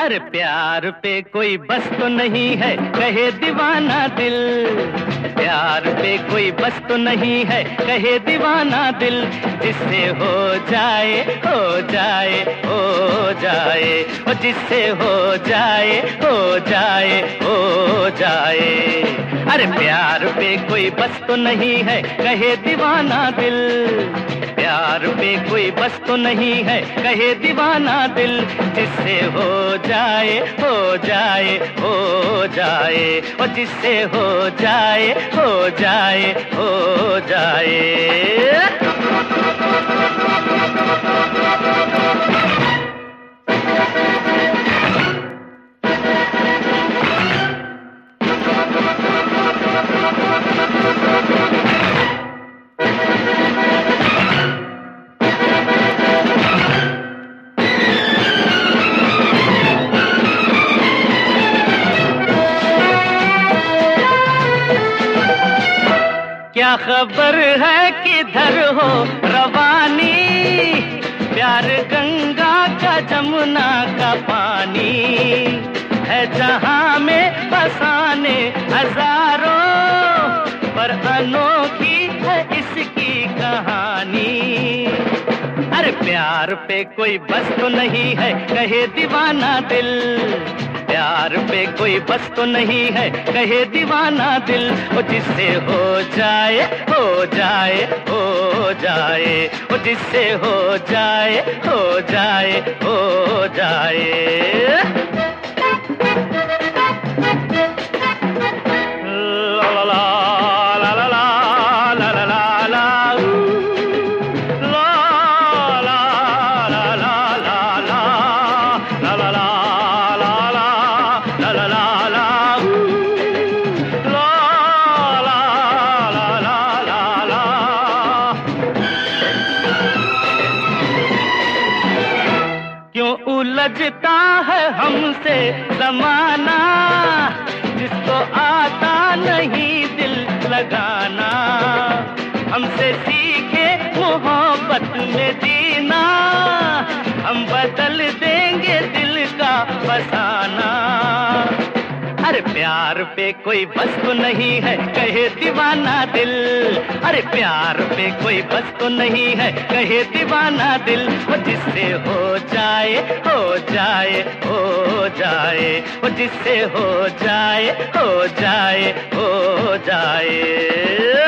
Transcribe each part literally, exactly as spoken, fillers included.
अरे प्यार पे कोई बस तो नहीं है, कहे दीवाना दिल। प्यार पे कोई बस तो नहीं है, कहे दीवाना दिल। जिससे हो जाए हो जाए हो जाए, और जिससे हो जाए हो जाए हो जाए। अरे प्यार पे कोई बस तो नहीं है, कहे दीवाना दिल। प्यार पे कोई बस तो नहीं है, कहे दीवाना दिल। जिससे हो जाए हो जाए हो जाए, और जिससे हो जाए हो जाए हो जाए। क्या खबर है किधर हो रवानी, प्यार गंगा का जमुना का पानी है। जहां में बसाने हजारों, पर अनोखी है इसकी कहानी। अरे प्यार पे कोई बस तो नहीं है, कहे दीवाना दिल। प्यार पे कोई बस तो नहीं है, कहे दीवाना दिल। वो जिससे हो जाए हो जाए हो जाए, वो जिससे हो जाए हो जाए हो जाए। क्यों उलझता है हमसे जमाना, जिसको आता नहीं दिल लगाना। हमसे सीखे मोहब्बत में जीना, हम बदल देंगे दिल का फसाना। अरे प्यार पे कोई बस तो नहीं है, कहे दीवाना दिल। अरे प्यार पे कोई बस तो नहीं है, कहे दीवाना दिल। वो जिससे हो जाए हो जाए हो जाए, वो जिससे हो जाए हो जाए हो जाए।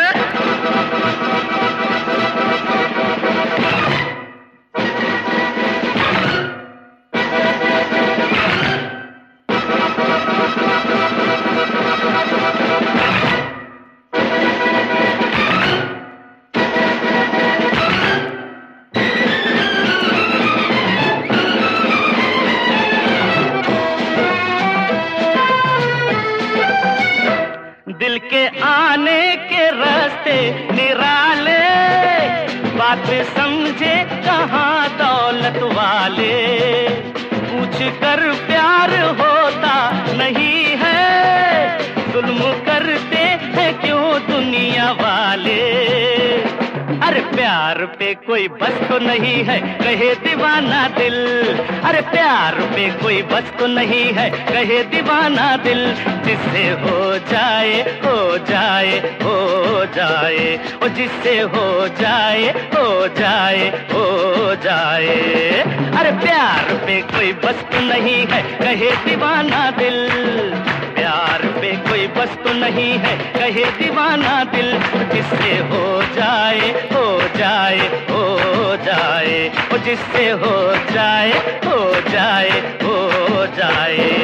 दिल के आने के रास्ते निराले, बात समझे कहाँ दौलत वाले। पूछ कर प्यार होता नहीं है, जुल्म करते हैं क्यों दुनिया वाले। अरे प्यार पे कोई बस तो नहीं है, कहे दीवाना दिल। अरे प्यार पे कोई बस तो नहीं है, कहे दीवाना दिल। जिससे हो जाए हो जाए हो जाए, ओ जिससे हो जाए हो जाए हो जाए। अरे प्यार पे कोई बस तो नहीं है, कहे दीवाना दिल। प्यार पे कोई बस तो नहीं है, कहे दीवाना दिल। जिससे हो जाए हो जाए हो जाए, ओ जिससे हो जाए हो जाए हो जाए।